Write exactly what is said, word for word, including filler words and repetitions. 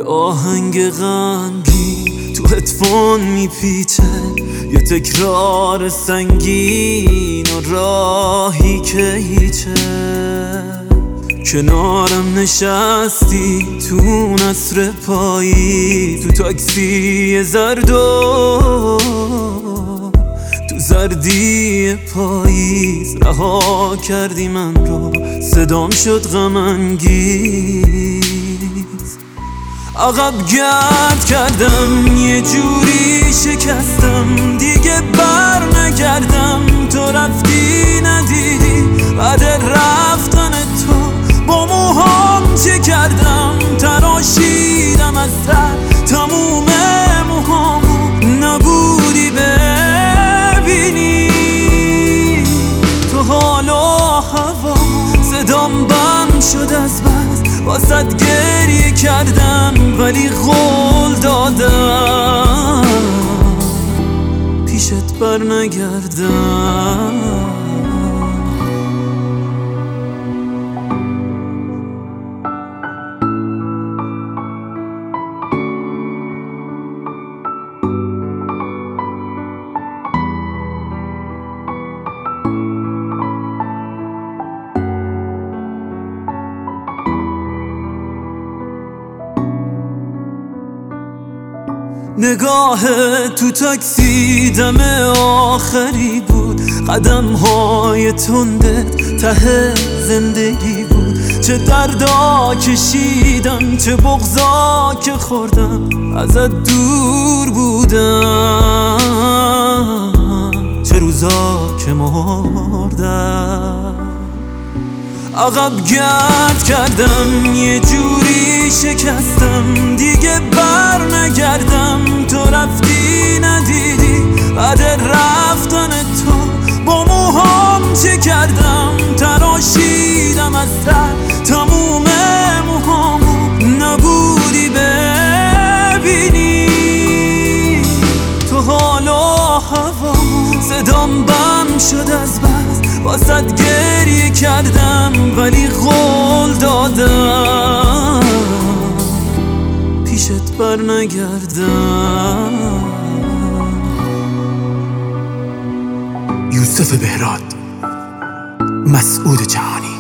یه آهنگ غمگین تو هدفون میپیچه، یه تکرار سنگین و راهی که هیچه. کنارم نشستی تو نصر پایی، تو تاکسی زردو تو زردی پاییز رها کردی من رو، صدام شد غم انگیز. عقب گرد کردم یه جوری شکستم، دیگه بر نگردم. تو رفتی ندیدی بعد رفتن تو با موهام چه کردم، تراشیدم از سر تموم موهامو، نبودی ببینی تو حال و هوامو. صدام بم شد از بس واسد گریه کردم، ولی قول دادم پیشت بر نگردم. نگاه تو تاکسی دم آخری بود، قدم های تندت ته زندگی بود. چه دردا کشیدم، چه بغضا که خوردم، ازت دور بودم، چه روزا که مردم. عقب گرد کردم یه جوری شکستم، دیگه بر نگردم. تو رفتی ندیدی بعد رفتن تو با موهام چه کردم، تراشیدم از سر تموم موهامو، نبودی ببینی تو حال و هوامو. صدام بم شد از بس واسد گریه کردم، ولی قول دادم پیشت بر نگردم. یوسف بهراد، مسعود جهانی.